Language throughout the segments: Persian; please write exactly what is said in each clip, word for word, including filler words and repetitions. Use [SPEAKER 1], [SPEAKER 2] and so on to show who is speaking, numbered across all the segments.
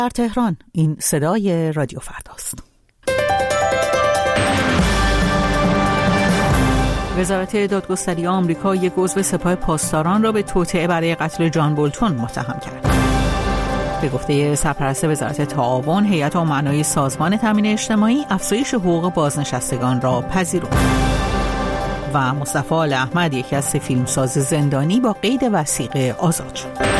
[SPEAKER 1] در تهران این صدای رادیو فرداست. وزارت دادگستری آمریکا یک عضو سپاه پاسداران را به توطئه برای قتل جان بولتون متهم کرد. به گفته سرپرست وزارت تعاون، هیئت امنای سازمان تامین اجتماعی افزایش حقوق بازنشستگان را پذیرفت. و مصطفی آل احمد، یکی از سه فیلمساز زندانی، با قید وثیقه آزاد شد.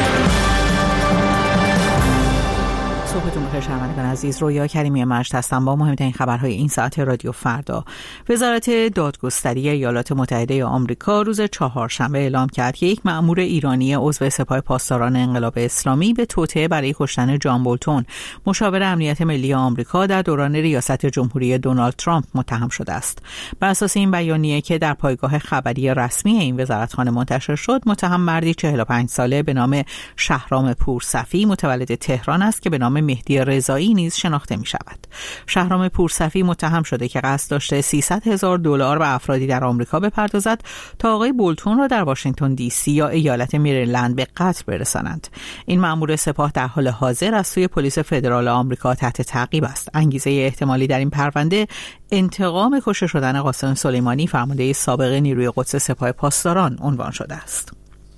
[SPEAKER 1] صبحتون بخیر شنوندگان عزیز، رویا کریمی مجد هستم با مهمترین خبرهای این ساعت رادیو فردا. وزارت دادگستری ایالات متحده آمریکا روز چهارشنبه اعلام کرد که یک مأمور ایرانی عضو سپاه پاسداران انقلاب اسلامی به توطئه برای کشتن جان بولتون، مشاور امنیت ملی آمریکا، در دوران ریاست جمهوری دونالد ترامپ متهم شده است. بر اساس این بیانیه که در پایگاه خبری رسمی این وزارتخانه منتشر شد، متهم مردی چهل و پنج ساله به نام شهرام پورصفی متولد تهران است که به نام مهدی رضایی نیز شناخته می شود. شهرام پورصفی متهم شده که قصد داشته سیصد هزار دلار به افرادی در آمریکا بپردازد تا آقای بولتون را در واشنگتن دی سی یا ایالت مریلند به قتل برسانند. این مأمور سپاه در حال حاضر از سوی پلیس فدرال آمریکا تحت تعقیب است. انگیزه احتمالی در این پرونده انتقام کشته شدن قاسم سلیمانی، فرمانده سابق نیروی قدس سپاه پاسداران، عنوان شده است.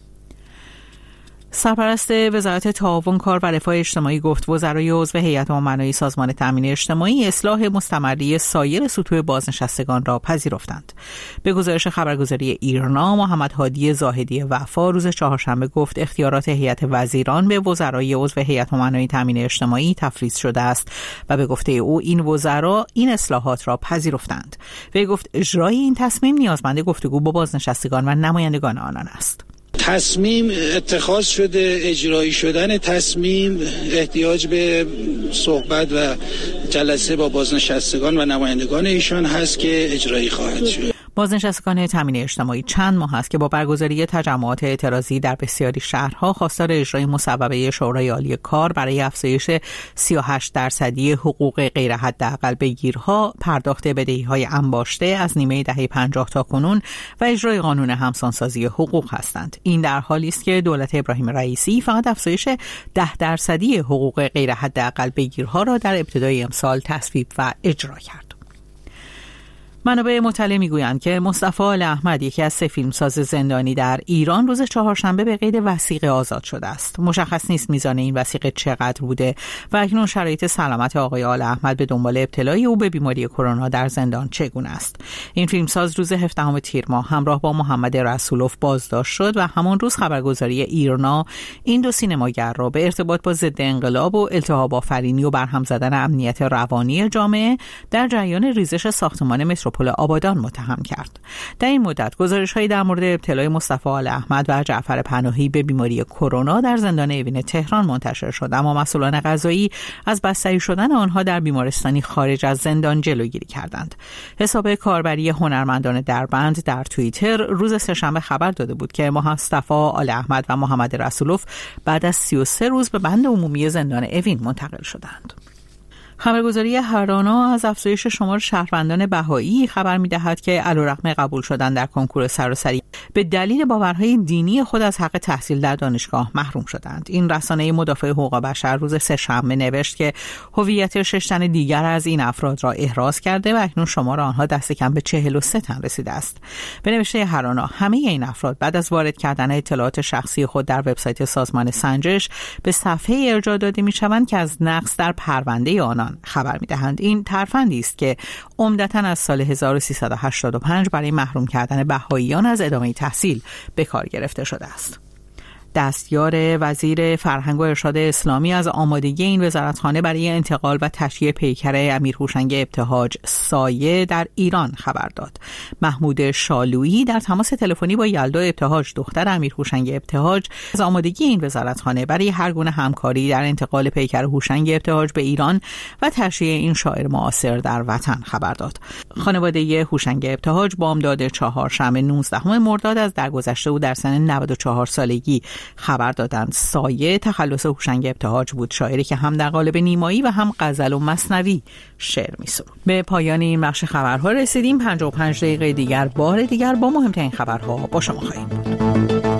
[SPEAKER 1] سرپرست وزارت تعاون، کار و رفاه اجتماعی گفت وزرای عضو هیئت امنای سازمان تامین اجتماعی اصلاح مستمری سایر سطوح بازنشستگان را پذیرفتند. به گزارش خبرگزاری ایرنا، محمد هادی زاهدی وفا روز چهارشنبه گفت اختیارات هیئت وزیران به وزرای عضو هیئت امنای تامین اجتماعی تفویض شده است و به گفته او این وزرا این اصلاحات را پذیرفتند. وی گفت اجرای این تصمیم نیازمند گفتگو با بازنشستگان و نمایندگان آنان است.
[SPEAKER 2] تصمیم اتخاذ شده، اجرایی شدن تصمیم احتیاج به صحبت و جلسه با بازنشستگان و نمایندگان ایشان هست که اجرایی خواهد شد.
[SPEAKER 1] بازنشستگان تامین اجتماعی چند ماه است که با برگزاری تجمعات اعتراضی در بسیاری شهرها خواستار اجرای مصوبه شورای عالی کار برای افزایش سی و هشت درصدی حقوق غیر حداقل بگیرها، پرداخت بدهی‌های انباشته از نیمه دهه پنجاه تا کنون و اجرای قانون همسانسازی حقوق هستند. این در حالی است که دولت ابراهیم رئیسی فقط افزایش ده درصدی حقوق غیر حداقل بگیرها را در ابتدای امسال تصویب و اجرا کرد. منابع مطلع میگویند که مصطفی آل احمد، یکی از سه فیلمساز زندانی در ایران، روز چهارشنبه به قید وثیقه آزاد شده است. مشخص نیست میزان این وثیقه چقدر بوده و اکنون شرایط سلامت آقای آل احمد به دنبال ابتلای او به بیماری کرونا در زندان چگونه است. این فیلمساز روز هفدهم تیر ماه همراه با محمد رسولوف بازداشت شد و همان روز خبرگزاری ایرنا این دو سینماگر را به ارتباط با ضد انقلاب و التهاب آفرینی و برهم زدن امنیت روانی جامعه در جریان ریزش ساختمان مترو پل آبادان متهم کرد. در این مدت گزارش‌هایی در مورد ابتلای مصطفی آل احمد و جعفر پناهی به بیماری کرونا در زندان اوین تهران منتشر شد، اما مسئولان قضایی از بستری شدن آنها در بیمارستانی خارج از زندان جلوگیری کردند. حساب کاربری هنرمندان دربند در توییتر روز سه‌شنبه خبر داده بود که مصطفی آل احمد و محمد رسولوف بعد از سی و سه روز به بند عمومی زندان اوین منتقل شدند. خبرگزاری هرانا از افزایش شمار شهروندان بهایی خبر می‌دهد که علیرغم قبول شدن در کنکور سراسری به دلیل باورهای دینی خود از حق تحصیل در دانشگاه محروم شدند. این رسانه مدافع حقوق بشر روز سه‌شنبه نوشت که هویت شش تن دیگر از این افراد را احراز کرده و اکنون شمار آنها دست کم به چهل و سه تن رسیده است. به نوشته هرانا، همه این افراد بعد از وارد کردن اطلاعات شخصی خود در وبسایت سازمان سنجش به صفحه ارجاع داده می‌شوند که از نقص در پرونده آنان خبر می‌دهند. این ترفندی است که عمدتاً از سال هزار و سیصد و هشتاد و پنج برای محروم کردن بهائیان از ادامه تحصیل به کار گرفته شده است. دستیار وزیر فرهنگ و ارشاد اسلامی از آمادگی این وزارتخانه برای انتقال و تشییع پیکر امیر هوشنگ ابتهاج سایه در ایران خبر داد. محمود شالویی در تماس تلفنی با یلدا ابتهاج، دختر امیر هوشنگ ابتهاج، از آمادگی این وزارتخانه برای هر گونه همکاری در انتقال پیکر هوشنگ ابتهاج به ایران و تشییع این شاعر معاصر در وطن خبر داد. خانواده هوشنگ ابتهاج بامداد چهارشنبه نوزدهم مرداد از درگذشته او در سن نود و چهار سالگی خبر دادند. سایه تخلص هوشنگ ابتهاج بود، شاعری که هم در قالب نیمایی و هم غزل و مثنوی شعر می‌سرود. به پایان این بخش خبرها رسیدیم. پنجاه و پنج دقیقه دیگر بار دیگر با مهمترین خبرها با شما خواهیم بود.